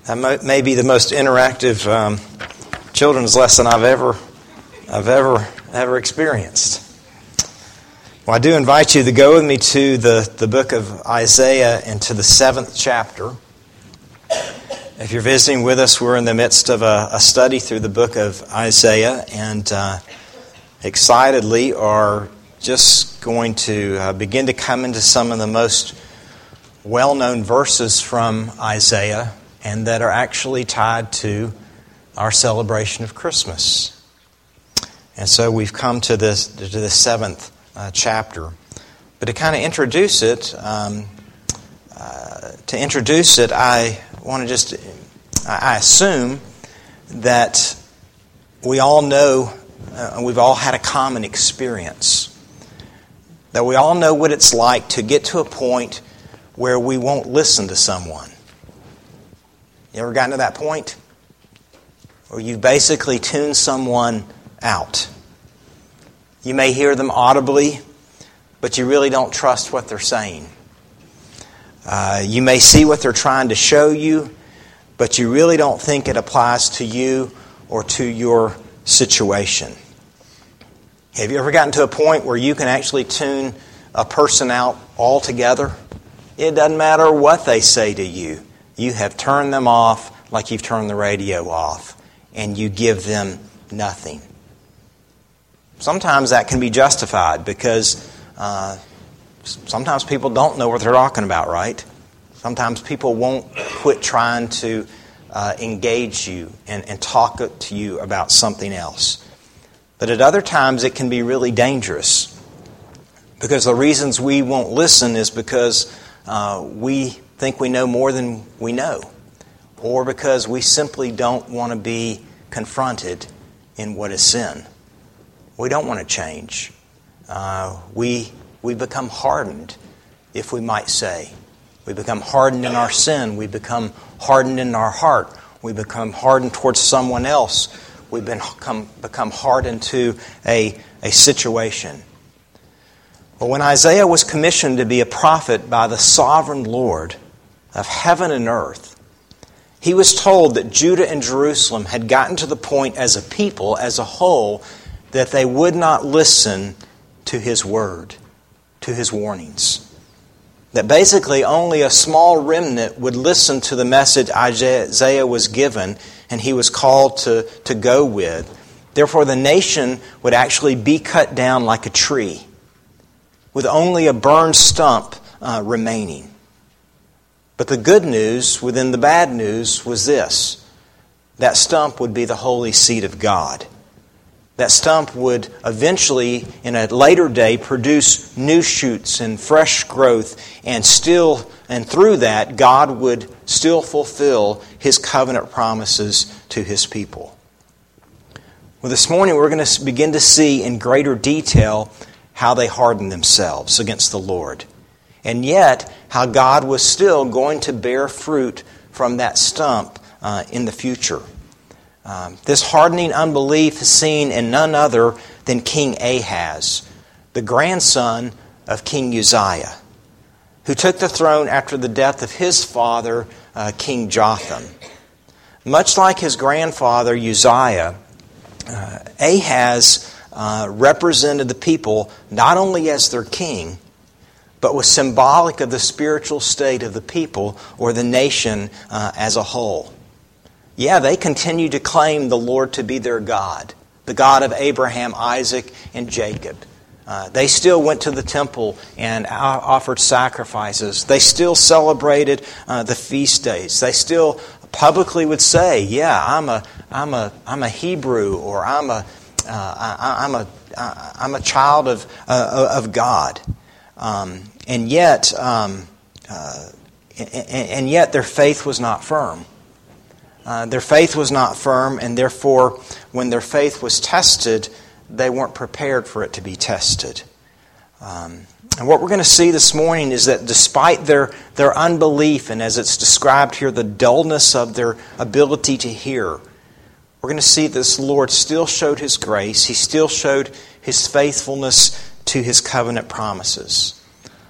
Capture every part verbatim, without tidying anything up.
That may be the most interactive um, children's lesson I've ever, I've ever, ever experienced. Well, I do invite you to go with me to the, the book of Isaiah and to the seventh chapter. If you're visiting with us, we're in the midst of a, a study through the book of Isaiah, and uh, excitedly are just going to uh, begin to come into some of the most well-known verses from Isaiah, and that are actually tied to our celebration of Christmas. And so we've come to this to the seventh uh, chapter. But to kind of introduce it, um, uh, to introduce it, I want to just, I assume that we all know, uh, we've all had a common experience. That we all know what it's like to get to a point where we won't listen to someone. You ever gotten to that point? Where you've basically tuned someone out. You may hear them audibly, but you really don't trust what they're saying. Uh, you may see what they're trying to show you, but you really don't think it applies to you or to your situation. Have you ever gotten to a point where you can actually tune a person out altogether? It doesn't matter what they say to you. You have turned them off like you've turned the radio off, and you give them nothing. Sometimes that can be justified because uh, sometimes people don't know what they're talking about, right? Sometimes people won't quit trying to uh, engage you and, and talk to you about something else. But at other times it can be really dangerous because the reasons we won't listen is because uh, we think we know more than we know, or because we simply don't want to be confronted in what is sin. We don't want to change. Uh, we we become hardened, if we might say. We become hardened in our sin. We become hardened in our heart. We become hardened towards someone else. We become become hardened to a a situation. But when Isaiah was commissioned to be a prophet by the sovereign Lord of heaven and earth, he was told that Judah and Jerusalem had gotten to the point as a people, as a whole, that they would not listen to his word, to his warnings. That basically only a small remnant would listen to the message Isaiah was given and he was called to, to go with. Therefore, the nation would actually be cut down like a tree, with only a burned stump uh, remaining. But the good news within the bad news was this. That stump would be the holy seed of God. That stump would eventually, in a later day, produce new shoots and fresh growth, and still, and through that, God would still fulfill His covenant promises to His people. Well, this morning we're going to begin to see in greater detail how they hardened themselves against the Lord. And yet, how God was still going to bear fruit from that stump uh, in the future. Um, this hardening unbelief is seen in none other than King Ahaz, the grandson of King Uzziah, who took the throne after the death of his father, uh, King Jotham. Much like his grandfather Uzziah, uh, Ahaz uh, represented the people not only as their king, but was symbolic of the spiritual state of the people or the nation uh, as a whole. Yeah, they continued to claim the Lord to be their God, the God of Abraham, Isaac, and Jacob. Uh, they still went to the temple and offered sacrifices. They still celebrated uh, the feast days. They still publicly would say, "Yeah, I'm a, I'm a, I'm a Hebrew," or "I'm a, uh, I, I'm a, I'm a child of uh, of God." Um, and yet, um, uh, and, and yet, their faith was not firm. Uh, their faith was not firm, and therefore, when their faith was tested, they weren't prepared for it to be tested. Um, and what we're going to see this morning is that despite their, their unbelief, and as it's described here, the dullness of their ability to hear, we're going to see this Lord still showed His grace. He still showed His faithfulness to His covenant promises.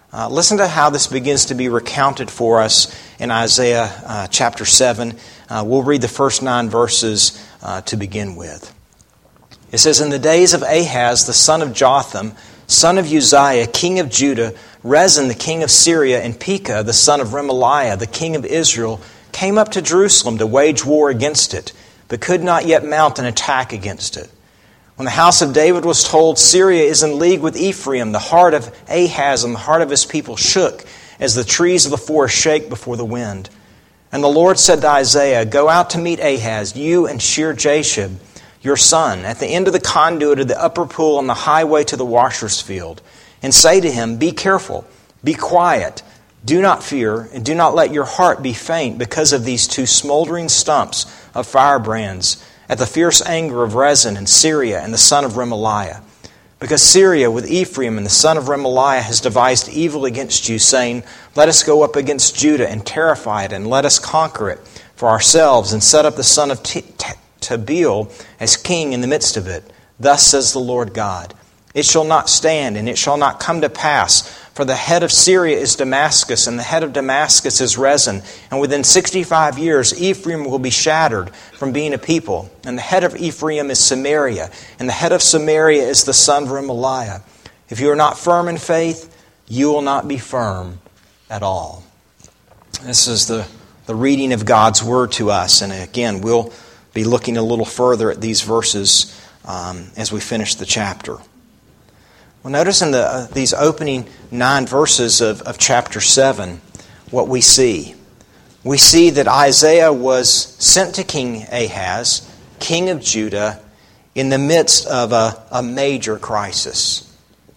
Uh, listen to how this begins to be recounted for us in Isaiah uh, chapter seven. Uh, we'll read the first nine verses uh, to begin with. It says, "In the days of Ahaz, the son of Jotham, son of Uzziah, king of Judah, Rezin, the king of Syria, and Pekah, the son of Remaliah, the king of Israel, came up to Jerusalem to wage war against it, but could not yet mount an attack against it. When the house of David was told, Syria is in league with Ephraim, the heart of Ahaz and the heart of his people shook, as the trees of the forest shake before the wind. And the Lord said to Isaiah, Go out to meet Ahaz, you and Shear-Jashub, your son, at the end of the conduit of the upper pool on the highway to the washer's field, and say to him, Be careful, be quiet, do not fear, and do not let your heart be faint because of these two smoldering stumps of firebrands, at the fierce anger of Rezin and Syria and the son of Remaliah. Because Syria with Ephraim and the son of Remaliah has devised evil against you, saying, Let us go up against Judah and terrify it, and let us conquer it for ourselves, and set up the son of T- T- Tabeel as king in the midst of it. Thus says the Lord God, It shall not stand, and it shall not come to pass, for the head of Syria is Damascus, and the head of Damascus is Rezin. And within sixty-five years Ephraim will be shattered from being a people. And the head of Ephraim is Samaria, and the head of Samaria is the son of Remaliah. If you are not firm in faith, you will not be firm at all." This is the, the reading of God's Word to us. And again, we'll be looking a little further at these verses um, as we finish the chapter. Well, notice in the, uh, these opening nine verses of, of chapter seven, what we see. We see that Isaiah was sent to King Ahaz, king of Judah, in the midst of a, a major crisis.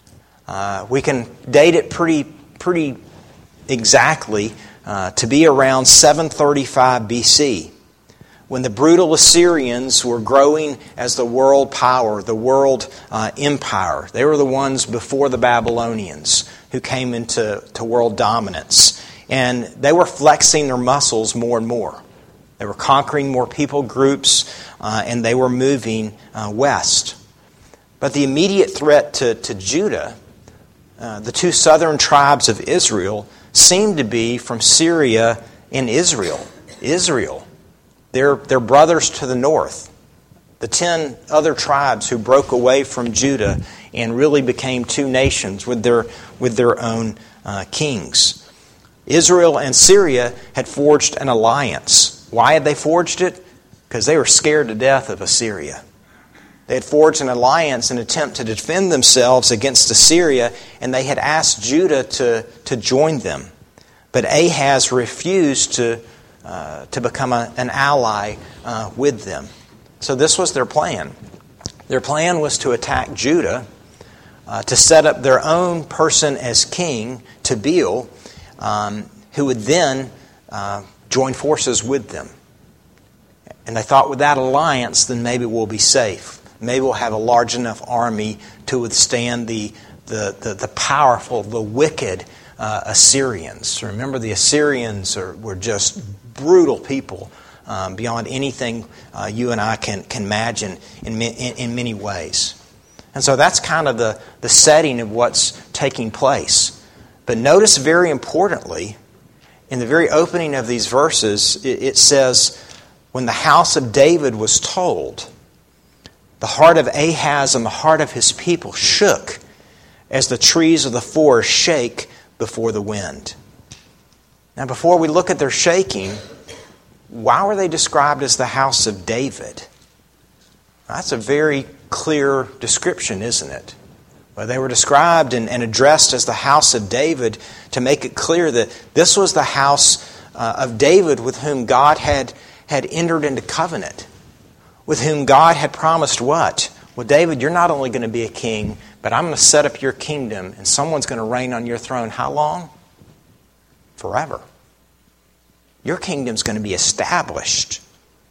Uh, we can date it pretty, pretty exactly uh, to be around seven thirty-five B C, when the brutal Assyrians were growing as the world power, the world uh, empire. They were the ones before the Babylonians who came into to world dominance. And they were flexing their muscles more and more. They were conquering more people groups, uh, and they were moving uh, west. But the immediate threat to, to Judah, uh, the two southern tribes of Israel, seemed to be from Syria and Israel. Israel. Their, their brothers to the north, the ten other tribes who broke away from Judah and really became two nations with their, with their own uh, kings. Israel and Syria had forged an alliance. Why had they forged it? Because they were scared to death of Assyria. They had forged an alliance in an attempt to defend themselves against Assyria, and they had asked Judah to, to join them. But Ahaz refused to Uh, to become a, an ally uh, with them. So this was their plan. Their plan was to attack Judah, uh, to set up their own person as king, Tabeel, um, who would then uh, join forces with them. And they thought with that alliance, then maybe we'll be safe. Maybe we'll have a large enough army to withstand the, the, the, the powerful, the wicked uh, Assyrians. Remember, the Assyrians are, were just brutal people um, beyond anything uh, you and I can, can imagine in, in, in many ways. And so that's kind of the, the setting of what's taking place. But notice very importantly, in the very opening of these verses, it, it says, when the house of David was told, the heart of Ahaz and the heart of his people shook as the trees of the forest shake before the wind. Now, before we look at their shaking, why were they described as the house of David? That's a very clear description, isn't it? Well, they were described and, and addressed as the house of David to make it clear that this was the house uh, of David with whom God had, had entered into covenant, with whom God had promised what? Well, David, you're not only going to be a king, but I'm going to set up your kingdom, and someone's going to reign on your throne. How long? Forever. Your kingdom's going to be established.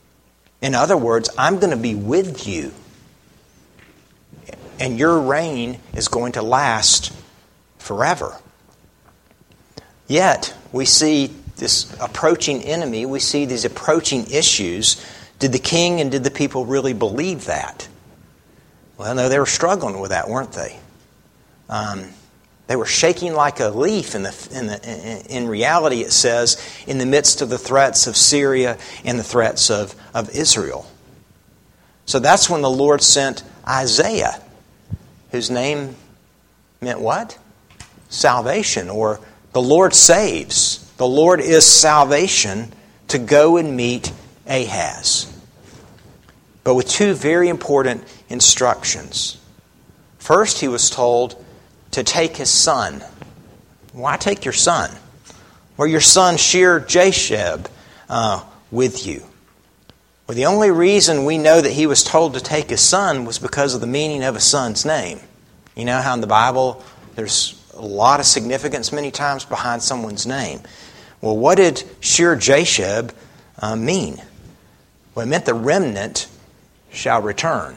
In other words, I'm going to be with you. And your reign is going to last forever. Yet, we see this approaching enemy, we see these approaching issues. Did the king and did the people really believe that? Well, no, they were struggling with that, weren't they? Um, They were shaking like a leaf. In the in the in reality, it says, in the midst of the threats of Syria and the threats of, of Israel. So that's when the Lord sent Isaiah, whose name meant what? Salvation, or the Lord saves. The Lord is salvation, to go and meet Ahaz. But with two very important instructions. First, he was told to take his son. Why take your son? Or your son Shear-Jashub uh, with you. Well, the only reason we know that he was told to take his son was because of the meaning of a son's name. You know how in the Bible there's a lot of significance many times behind someone's name. Well, what did Shear-Jashub uh, mean? Well, it meant the remnant shall return.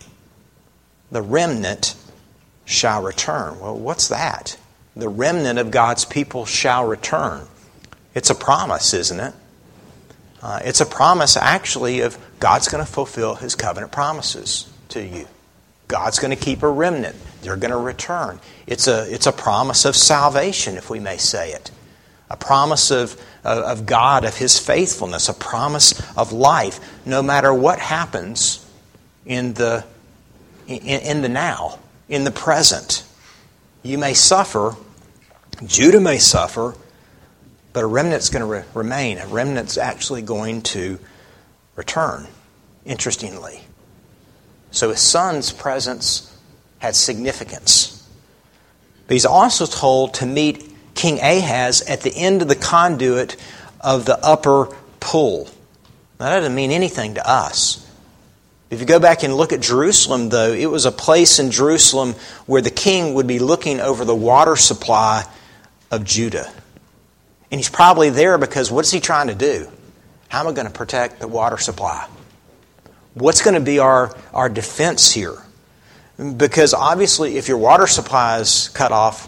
The remnant shall return. Well, what's that? The remnant of God's people shall return. It's a promise, isn't it? Uh, it's a promise, actually, of God's going to fulfill His covenant promises to you. God's going to keep a remnant. They're going to return. It's a, it's a promise of salvation, if we may say it. A promise of, of, of God, of His faithfulness. A promise of life, no matter what happens in the, in, in the now. In the present. You may suffer, Judah may suffer, but a remnant's going to re- remain. A remnant's actually going to return, interestingly. So his son's presence had significance. But he's also told to meet King Ahaz at the end of the conduit of the upper pool. Now, that doesn't mean anything to us. If you go back and look at Jerusalem, though, it was a place in Jerusalem where the king would be looking over the water supply of Judah. And he's probably there because what's he trying to do? How am I going to protect the water supply? What's going to be our, our defense here? Because obviously if your water supply is cut off,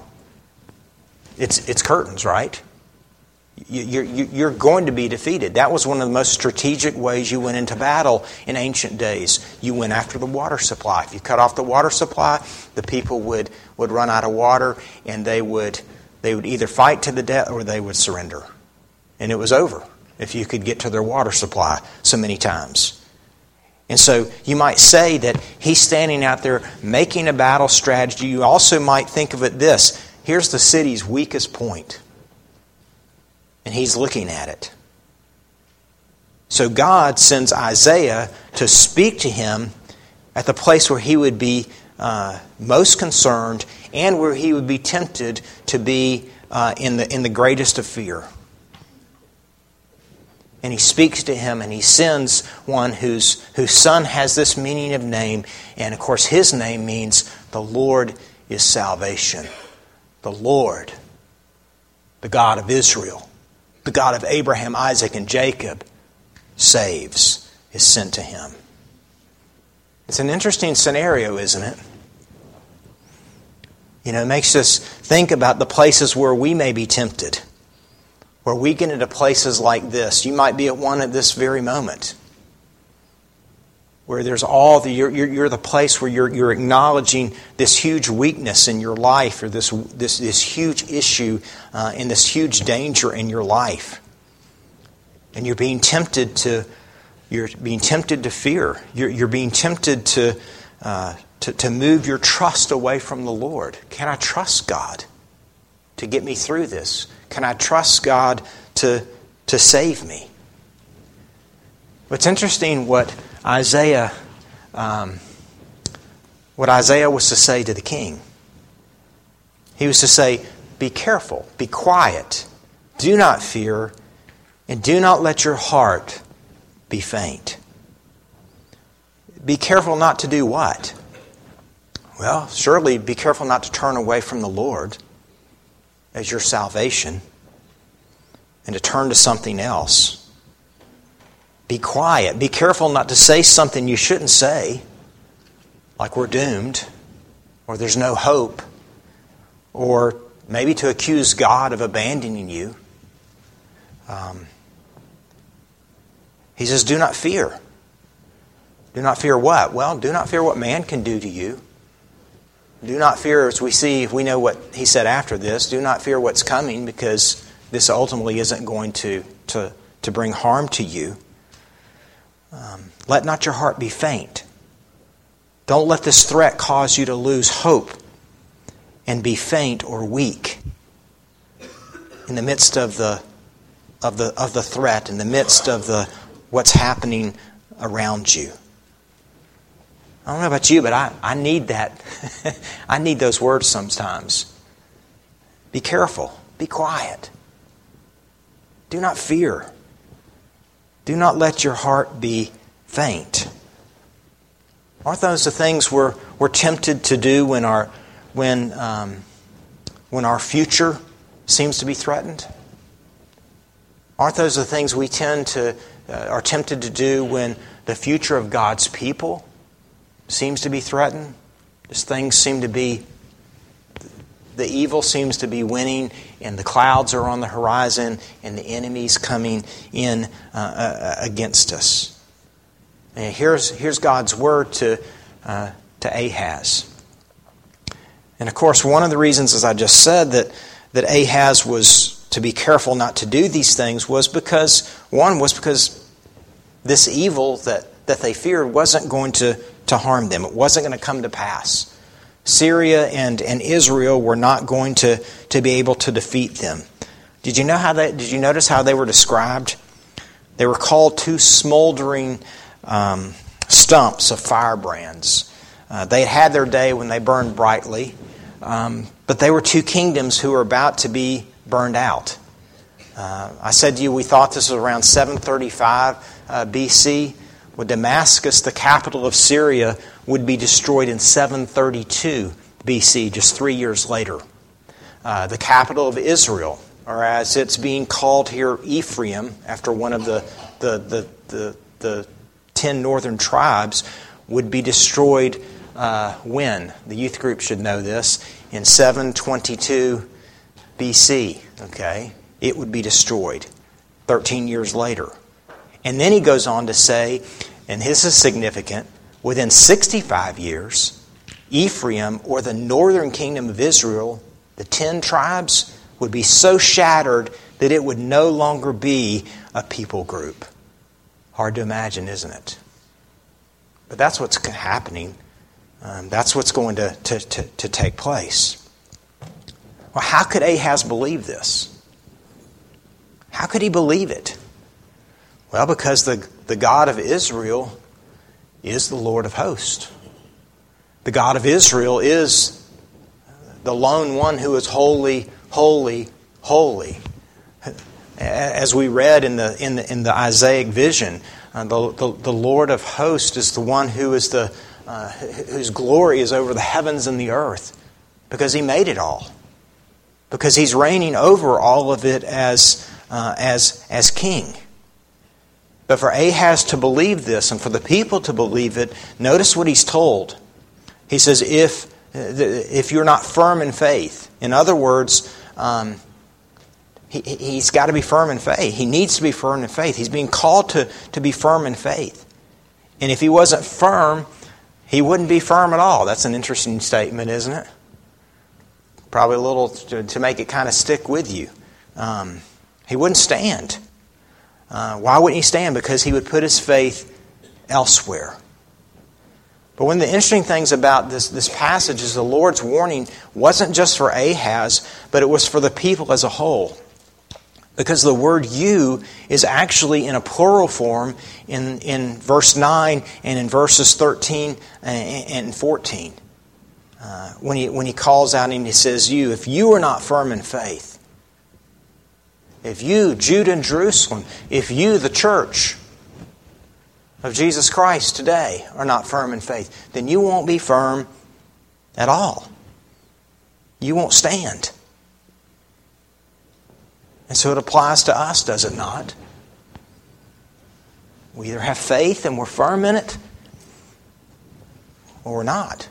it's, it's curtains, right? You're, you're going to be defeated. That was one of the most strategic ways you went into battle in ancient days. You went after the water supply. If you cut off the water supply, the people would, would run out of water, and they would they would either fight to the death or they would surrender. And it was over if you could get to their water supply so many times. And so you might say that he's standing out there making a battle strategy. You also might think of it this. Here's the city's weakest point. And he's looking at it. So God sends Isaiah to speak to him at the place where he would be uh, most concerned and where he would be tempted to be uh, in the in the greatest of fear. And he speaks to him, and he sends one whose whose son has this meaning of name. And of course his name means the Lord is salvation. The Lord, the God of Israel, the God of Abraham, Isaac, and Jacob, saves, is sent to him. It's an interesting scenario, isn't it? You know, it makes us think about the places where we may be tempted. Where we get into places like this. You might be at one at this very moment. Where there's all the, you're, you're, you're the place where you're, you're acknowledging this huge weakness in your life, or this this, this huge issue uh, and this huge danger in your life. And you're being tempted to, you're being tempted to fear. You're, you're being tempted to, uh, to to move your trust away from the Lord. Can I trust God to get me through this? Can I trust God to to save me? It's interesting what Isaiah, um, what Isaiah was to say to the king. He was to say, be careful, be quiet, do not fear, and do not let your heart be faint. Be careful not to do what? Well, surely be careful not to turn away from the Lord as your salvation and to turn to something else. Be quiet. Be careful not to say something you shouldn't say, like we're doomed, or there's no hope, or maybe to accuse God of abandoning you. Um, he says, do not fear. Do not fear what? Well, do not fear what man can do to you. Do not fear, as we see, we know what he said after this. Do not fear what's coming, because this ultimately isn't going to, to, to bring harm to you. Um, let not your heart be faint. Don't let this threat cause you to lose hope and be faint or weak in the midst of the of the of the threat, in the midst of the what's happening around you. I don't know about you, but I, I need that. I need those words sometimes. Be careful. Be quiet. Do not fear. Do not let your heart be faint. Aren't those the things we're we're tempted to do when our when um, when our future seems to be threatened? Aren't those the things we tend to uh, are tempted to do when the future of God's people seems to be threatened? Just things seem to be, the evil seems to be winning, and the clouds are on the horizon, and the enemy's coming in uh, uh, against us. And here's here's God's word to uh, to Ahaz. And of course, one of the reasons, as I just said, that that Ahaz was to be careful not to do these things was because, one, was because this evil that, that they feared wasn't going to, to harm them. It wasn't going to come to pass. Syria and, and Israel were not going to, to be able to defeat them. Did you know how they, did you notice how they were described? They were called two smoldering um, stumps of firebrands. Uh, they had had their day when they burned brightly, um, but they were two kingdoms who were about to be burned out. Uh, I said to you, we thought this was around seven thirty-five uh, B C. Well, Damascus, the capital of Syria, would be destroyed in seven thirty-two B C, just three years later. Uh, the capital of Israel, or as it's being called here, Ephraim, after one of the the the the, the ten northern tribes, would be destroyed uh, when? The youth group should know this. In seven twenty-two B C, okay, it would be destroyed thirteen years later. And then he goes on to say, and this is significant, within sixty-five years, Ephraim, or the northern kingdom of Israel, the ten tribes, would be so shattered that it would no longer be a people group. Hard to imagine, isn't it? But that's what's happening. Um, that's what's going to, to, to, to take place. Well, how could Ahaz believe this? How could he believe it? Well, because the, the God of Israel is the Lord of hosts. The God of Israel is the lone one who is holy, holy, holy. As we read in the in the, in the Isaiah vision, uh, the, the the Lord of hosts is the one who is the uh, whose glory is over the heavens and the earth, because He made it all. Because He's reigning over all of it as uh, as as king. But for Ahaz to believe this, and for the people to believe it, notice what he's told. He says, if if you're not firm in faith, in other words, um, he, he's got to be firm in faith. He needs to be firm in faith. He's being called to, to be firm in faith. And if he wasn't firm, he wouldn't be firm at all. That's an interesting statement, isn't it? Probably a little to, to make it kind of stick with you. Um, he wouldn't stand. Uh, why wouldn't he stand? Because he would put his faith elsewhere. But one of the interesting things about this, this passage is the Lord's warning wasn't just for Ahaz, but it was for the people as a whole. Because the word you is actually in a plural form in, in verse nine and in verses thirteen and fourteen. Uh, when he when he calls out and he says you, if you are not firm in faith, if you, Judah and Jerusalem, if you, the church of Jesus Christ today, are not firm in faith, then you won't be firm at all. You won't stand. And so it applies to us, does it not? We either have faith and we're firm in it, or we're not.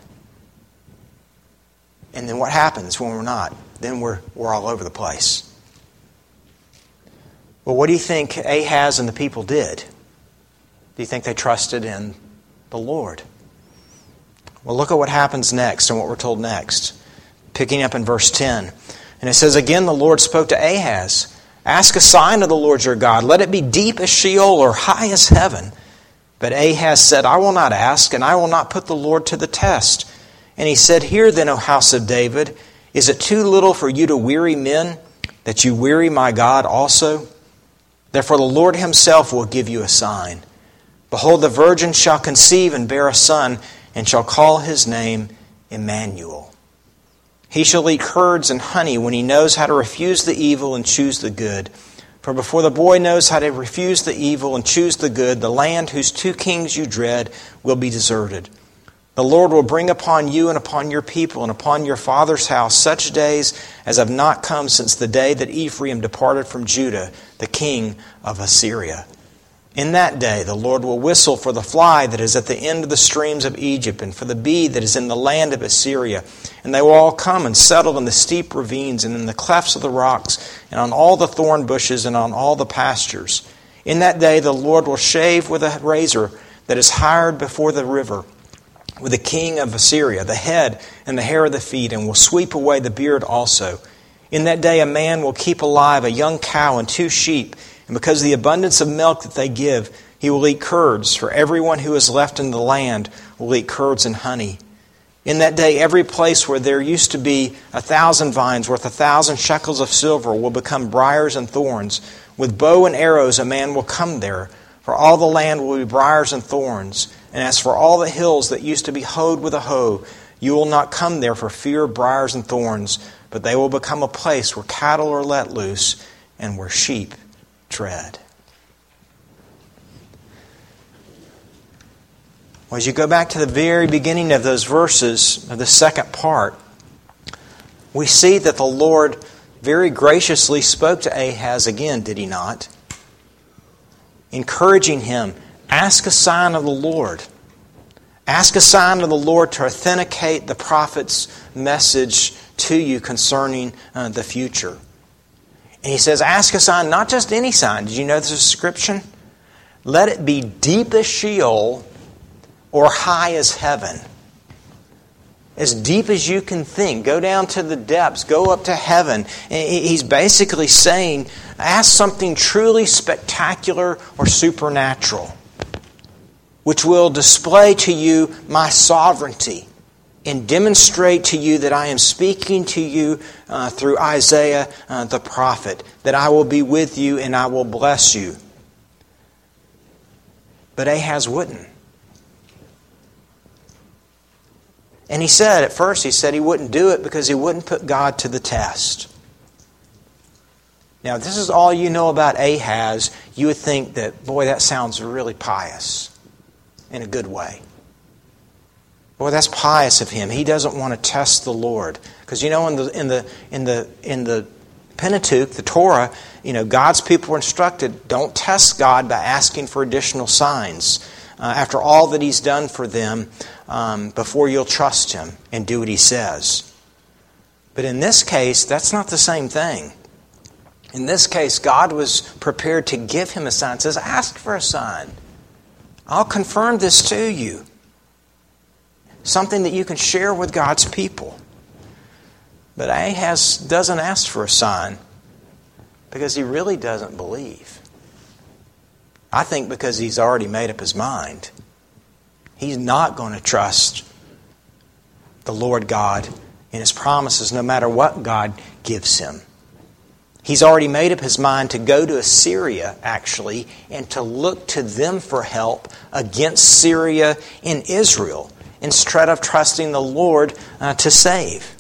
And then what happens when we're not? Then we're we're all over the place. Well, what do you think Ahaz and the people did? Do you think they trusted in the Lord? Well, look at what happens next and what we're told next. Picking up in verse ten. And it says, again, the Lord spoke to Ahaz. Ask a sign of the Lord your God. Let it be deep as Sheol or high as heaven. But Ahaz said, I will not ask, and I will not put the Lord to the test. And he said, Hear then, O house of David, is it too little for you to weary men, that you weary my God also? Therefore the Lord himself will give you a sign. Behold, the virgin shall conceive and bear a son, and shall call his name Emmanuel. He shall eat curds and honey when he knows how to refuse the evil and choose the good. For before the boy knows how to refuse the evil and choose the good, the land whose two kings you dread will be deserted. The Lord will bring upon you and upon your people and upon your father's house such days as have not come since the day that Ephraim departed from Judah, the king of Assyria. In that day the Lord will whistle for the fly that is at the end of the streams of Egypt, and for the bee that is in the land of Assyria. And they will all come and settle in the steep ravines, and in the clefts of the rocks, and on all the thorn bushes, and on all the pastures. In that day the Lord will shave with a razor that is hired before the river, with the king of Assyria, the head and the hair of the feet, and will sweep away the beard also. In that day a man will keep alive a young cow and two sheep, and because of the abundance of milk that they give, he will eat curds, for everyone who is left in the land will eat curds and honey. In that day, every place where there used to be a thousand vines worth a thousand shekels of silver will become briars and thorns. With bow and arrows a man will come there, for all the land will be briars and thorns. And as for all the hills that used to be hoed with a hoe, you will not come there for fear of briars and thorns, but they will become a place where cattle are let loose and where sheep tread. Well, as you go back to the very beginning of those verses, of the second part, we see that the Lord very graciously spoke to Ahaz again, did he not? Encouraging him, ask a sign of the Lord. Ask a sign of the Lord to authenticate the prophet's message to you concerning uh, the future. And he says, ask a sign, not just any sign. Did you know this description? Let it be deep as Sheol or high as heaven. As deep as you can think. Go down to the depths. Go up to heaven. And he's basically saying, ask something truly spectacular or supernatural, which will display to you my sovereignty and demonstrate to you that I am speaking to you uh, through Isaiah uh, the prophet, that I will be with you and I will bless you. But Ahaz wouldn't. And he said, at first he said he wouldn't do it because he wouldn't put God to the test. Now, if this is all you know about Ahaz, you would think that, boy, that sounds really pious in a good way. Boy, that's pious of him. He doesn't want to test the Lord. Because you know, in the in the in the in the Pentateuch, the Torah, you know, God's people were instructed, don't test God by asking for additional signs. Uh, after all that He's done for them, um, before you'll trust Him and do what He says. But in this case, that's not the same thing. In this case, God was prepared to give him a sign. It says, ask for a sign. I'll confirm this to you. Something that you can share with God's people. But Ahaz doesn't ask for a sign because he really doesn't believe. I think because he's already made up his mind. He's not going to trust the Lord God in His promises no matter what God gives him. He's already made up his mind to go to Assyria, actually, and to look to them for help against Syria and Israel, instead of trusting the Lord uh, to save.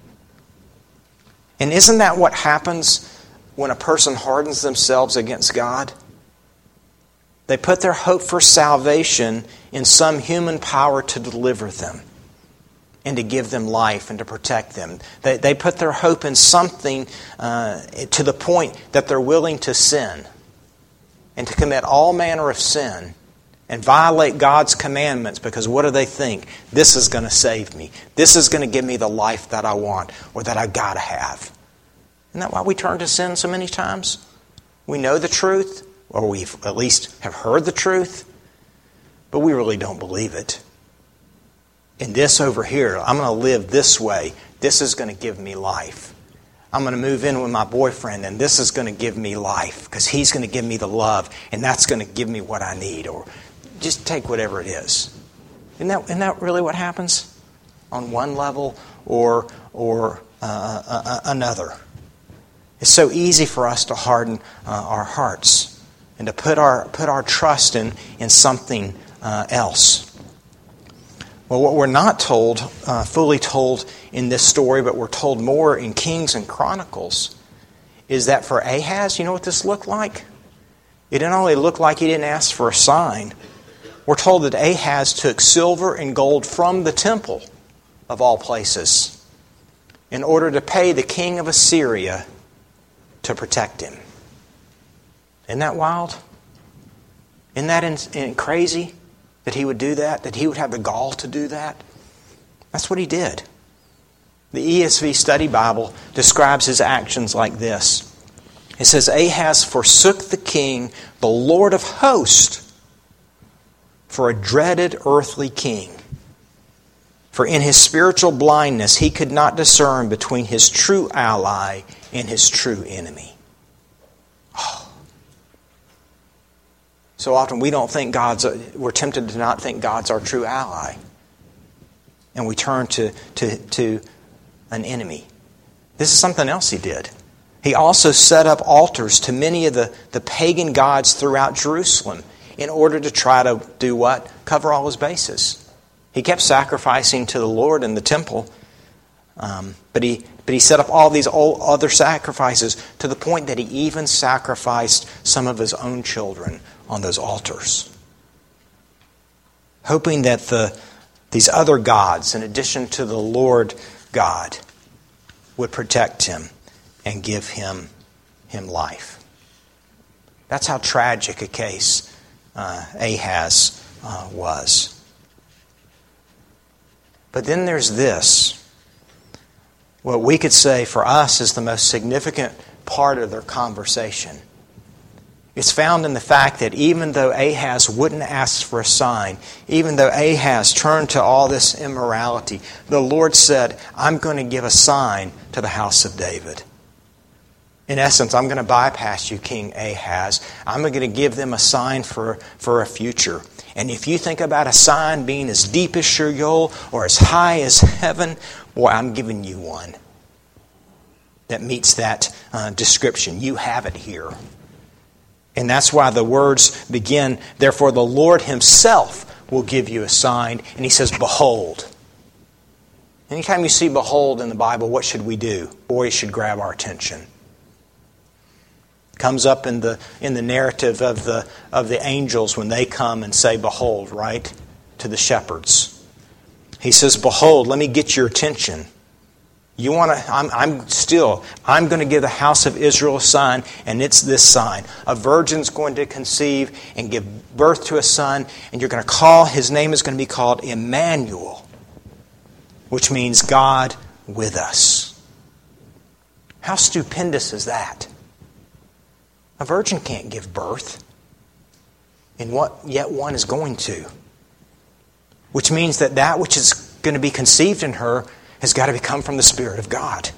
And isn't that what happens when a person hardens themselves against God? They put their hope for salvation in some human power to deliver them and to give them life and to protect them. They, they put their hope in something uh, to the point that they're willing to sin and to commit all manner of sin and violate God's commandments because what do they think? This is going to save me. This is going to give me the life that I want or that I've got to have. Isn't that why we turn to sin so many times? We know the truth, or we at least have heard the truth, but we really don't believe it. And this over here, I'm going to live this way. This is going to give me life. I'm going to move in with my boyfriend, and this is going to give me life because he's going to give me the love, and that's going to give me what I need. Or just take whatever it is. Isn't that, isn't that really what happens on one level or, or uh, uh, another? It's so easy for us to harden uh, our hearts and to put our, put our trust in, in something uh, else. Well, what we're not told, uh, fully told in this story, but we're told more in Kings and Chronicles, is that for Ahaz, you know what this looked like? It didn't only look like he didn't ask for a sign. We're told that Ahaz took silver and gold from the temple, of all places, in order to pay the king of Assyria to protect him. Isn't that wild? Isn't that in, in crazy? That he would do that? That he would have the gall to do that? That's what he did. The E S V Study Bible describes his actions like this. It says, Ahaz forsook the king, the Lord of hosts, for a dreaded earthly king. For in his spiritual blindness he could not discern between his true ally and his true enemy. Oh. So often we don't think God's, we're tempted to not think God's our true ally. And we turn to, to, to an enemy. This is something else he did. He also set up altars to many of the, the pagan gods throughout Jerusalem in order to try to do what? Cover all his bases. He kept sacrificing to the Lord in the temple, um, but he but he set up all these old other sacrifices to the point that he even sacrificed some of his own children on those altars, hoping that the these other gods, in addition to the Lord God, would protect him and give him him life. That's how tragic a case uh, Ahaz uh, was. But then there's this. What we could say for us is the most significant part of their conversation. It's found in the fact that even though Ahaz wouldn't ask for a sign, even though Ahaz turned to all this immorality, the Lord said, I'm going to give a sign to the house of David. In essence, I'm going to bypass you, King Ahaz. I'm going to give them a sign for, for a future. And if you think about a sign being as deep as Sheol or as high as heaven, boy, I'm giving you one that meets that uh, description. You have it here. And that's why the words begin, therefore the Lord himself will give you a sign. And he says, behold. Anytime you see behold in the Bible, what should we do? Boy, it should grab our attention. Comes up in the in the narrative of the of the angels when they come and say, behold, right? To the shepherds. He says, behold, let me get your attention. You want to, I'm, I'm still, I'm going to give the house of Israel a sign, and it's this sign. A virgin's going to conceive and give birth to a son, and you're going to call, his name is going to be called Emmanuel, which means God with us. How stupendous is that? A virgin can't give birth, and what yet one is going to. Which means that that which is going to be conceived in her has got to come from the Spirit of God.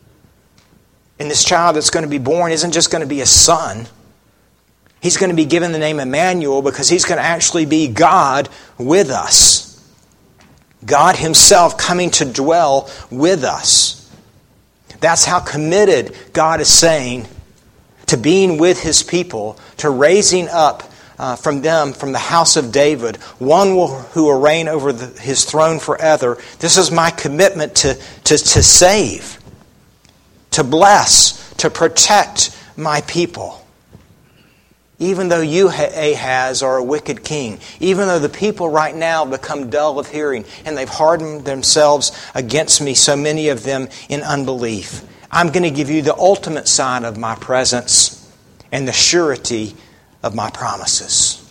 And this child that's going to be born isn't just going to be a son. He's going to be given the name Emmanuel because he's going to actually be God with us. God himself coming to dwell with us. That's how committed God is saying to being with his people, to raising up uh, from them, from the house of David, one will, who will reign over the, his throne forever. This is my commitment to, to, to save, to bless, to protect my people. Even though you, Ahaz, are a wicked king, even though the people right now become dull of hearing and they've hardened themselves against me, so many of them in unbelief, I'm going to give you the ultimate sign of my presence and the surety of my promises.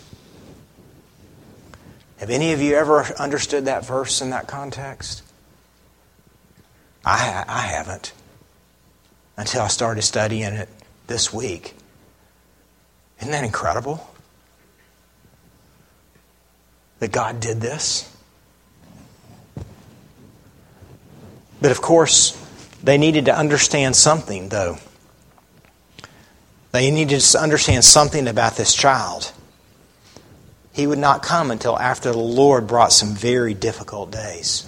Have any of you ever understood that verse in that context? I, I haven't. Until I started studying it this week. Isn't that incredible? That God did this? But of course, they needed to understand something, though. They needed to understand something about this child. He would not come until after the Lord brought some very difficult days.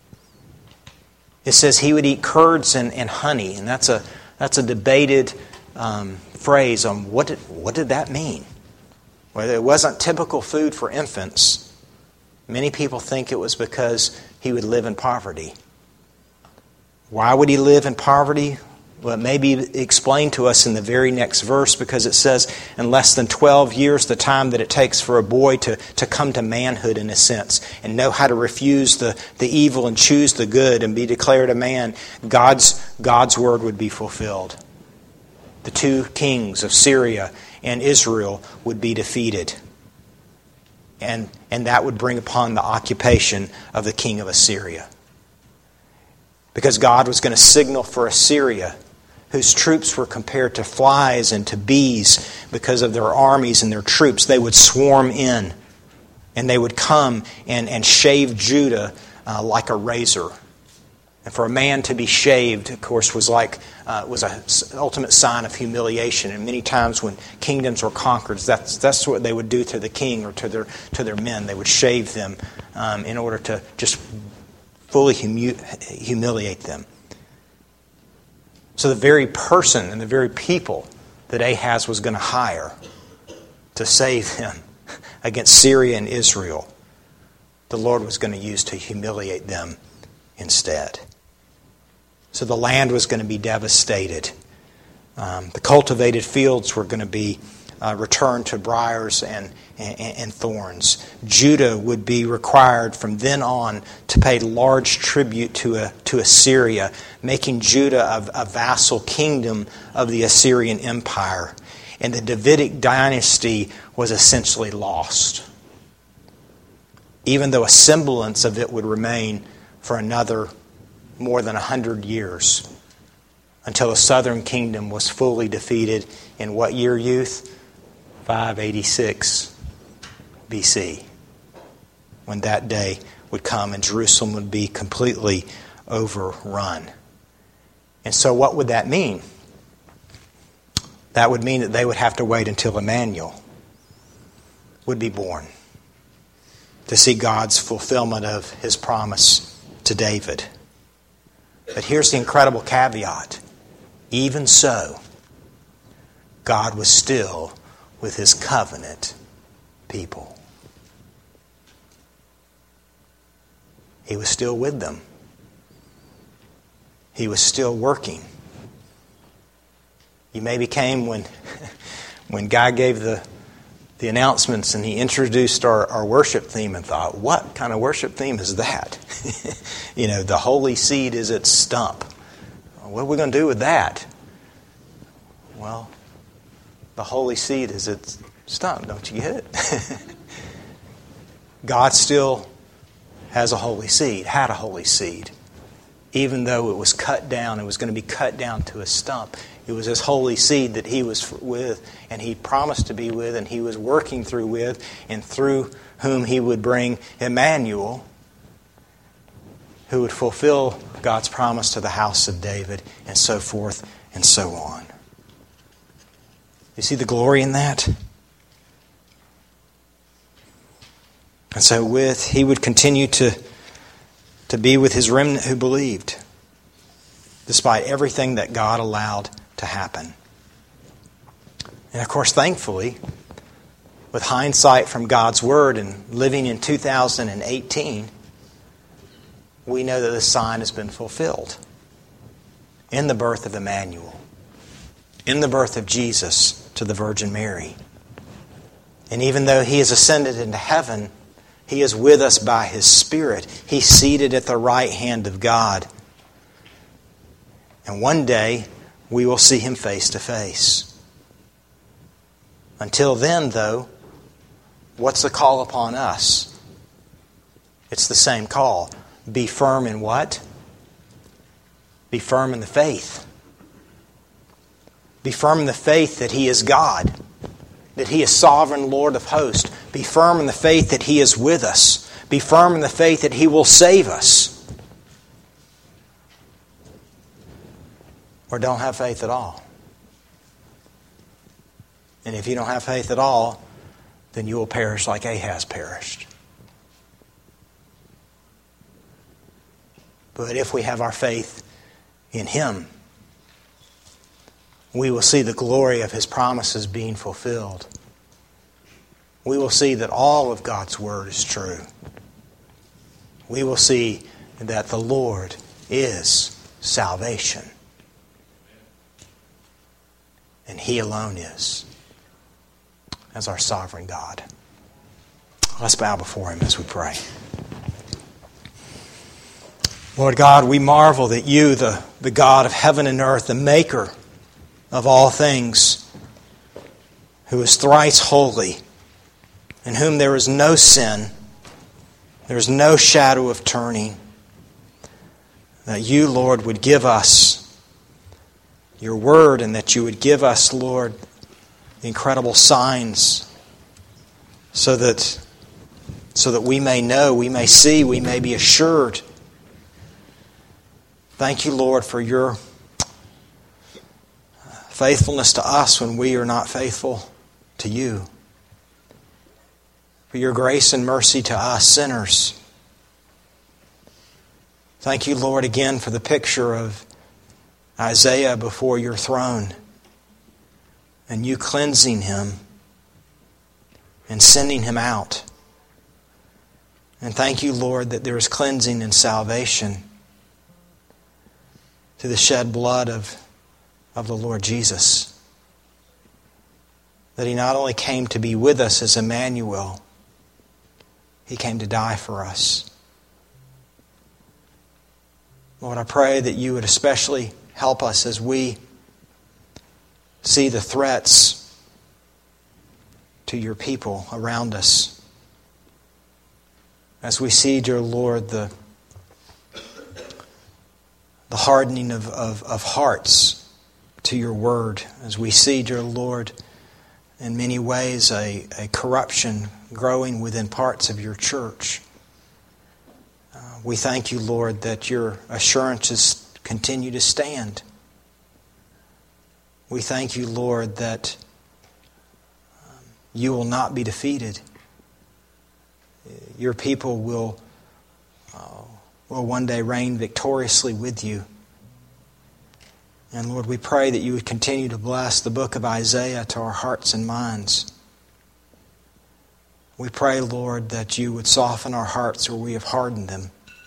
It says he would eat curds and, and honey, and that's a that's a debated um, phrase on what did, what did that mean? Well, it wasn't typical food for infants. Many people think it was because he would live in poverty. Why would he live in poverty? Well, it may be explained to us in the very next verse, because it says in less than twelve years, the time that it takes for a boy to, to come to manhood in a sense and know how to refuse the, the evil and choose the good and be declared a man, God's, God's word would be fulfilled. The two kings of Syria and Israel would be defeated. And, and that would bring upon the occupation of the king of Assyria. Because God was going to signal for Assyria, whose troops were compared to flies and to bees because of their armies and their troops. They would swarm in, and they would come and, and shave Judah uh, like a razor. And for a man to be shaved, of course, was like uh, was an ultimate sign of humiliation. And many times when kingdoms were conquered, that's that's what they would do to the king or to their to their men. They would shave them um, in order to just fully humu- humiliate them. So the very person and the very people that Ahaz was going to hire to save him against Syria and Israel, the Lord was going to use to humiliate them instead. So the land was going to be devastated. Um, the cultivated fields were going to be uh, returned to briars and, and, and thorns. Judah would be required from then on to pay large tribute to, a, to Assyria, making Judah a, a vassal kingdom of the Assyrian Empire. And the Davidic dynasty was essentially lost, even though a semblance of it would remain for another more than a hundred years, until the southern kingdom was fully defeated in what year, youth? five eighty-six B C, when that day would come and Jerusalem would be completely overrun. And so what would that mean? That would mean that they would have to wait until Emmanuel would be born to see God's fulfillment of his promise to David. But here's the incredible caveat. Even so, God was still with his covenant people. He was still with them. He was still working. You maybe came when when God gave the the announcements and he introduced our, our worship theme and thought, what kind of worship theme is that? You know, the holy seed is its stump. What are we going to do with that? Well, the holy seed is its stump. Don't you get it? God still has a holy seed, had a holy seed. Even though it was cut down, it was going to be cut down to a stump. It was his holy seed that he was with, and he promised to be with, and he was working through with, and through whom he would bring Emmanuel, who would fulfill God's promise to the house of David, and so forth and so on. You see the glory in that? And so with, he would continue to, to be with his remnant who believed, despite everything that God allowed to happen. And of course, thankfully, with hindsight from God's Word and living in two thousand eighteen, we know that the sign has been fulfilled in the birth of Emmanuel, in the birth of Jesus to the Virgin Mary. And even though he has ascended into heaven, he is with us by his Spirit. He's seated at the right hand of God. And one day, we will see him face to face. Until then, though, what's the call upon us? It's the same call. Be firm in what? Be firm in the faith. Be firm in the faith that he is God, that he is sovereign Lord of hosts. Be firm in the faith that he is with us. Be firm in the faith that he will save us. or don't have faith at all. And if you don't have faith at all, then you will perish like Ahaz perished. But if we have our faith in Him, we will see the glory of His promises being fulfilled. We will see that all of God's Word is true. We will see that the Lord is salvation. And He alone is, as our sovereign God. Let's bow before Him as we pray. Lord God, we marvel that You, the, the God of heaven and earth, the maker of all things, who is thrice holy, in whom there is no sin, there is no shadow of turning, that You, Lord, would give us Your Word, and that You would give us, Lord, the incredible signs so that, so that we may know, we may see, we may be assured. Thank You, Lord, for Your faithfulness to us when we are not faithful to You. For Your grace and mercy to us sinners. Thank You, Lord, again for the picture of Isaiah before Your throne and You cleansing him and sending him out. And thank You, Lord, that there is cleansing and salvation through the shed blood of, of the Lord Jesus. That He not only came to be with us as Emmanuel, He came to die for us. Lord, I pray that You would especially help us as we see the threats to Your people around us. As we see, dear Lord, the, the hardening of, of, of hearts to Your Word. As we see, dear Lord, in many ways a, a corruption growing within parts of Your church. Uh, we thank You, Lord, that Your assurances continue to stand. We thank You, Lord, that um, You will not be defeated. Your people will, uh, will one day reign victoriously with You. And Lord, we pray that You would continue to bless the book of Isaiah to our hearts and minds. We pray, Lord, that You would soften our hearts where we have hardened them.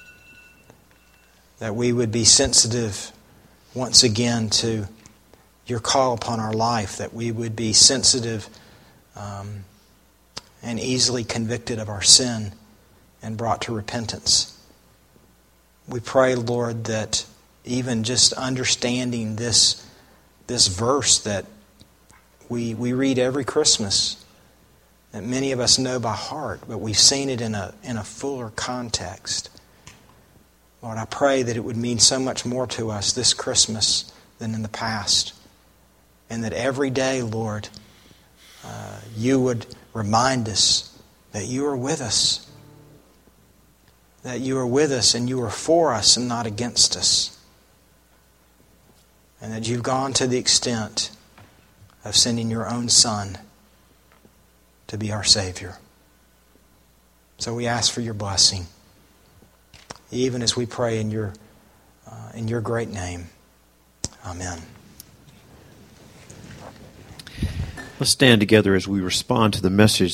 That we would be sensitive once again to Your call upon our life. That we would be sensitive um, and easily convicted of our sin and brought to repentance. We pray, Lord, that even just understanding this, this verse that we, we read every Christmas, that many of us know by heart, but we've seen it in a, in a fuller context. Lord, I pray that it would mean so much more to us this Christmas than in the past. And that every day, Lord, uh, You would remind us that You are with us. That You are with us and You are for us and not against us. And that You've gone to the extent of sending Your own Son to be our Savior. So we ask for Your blessing, even as we pray in Your, uh, in Your great name. Amen. Let's stand together as we respond to the message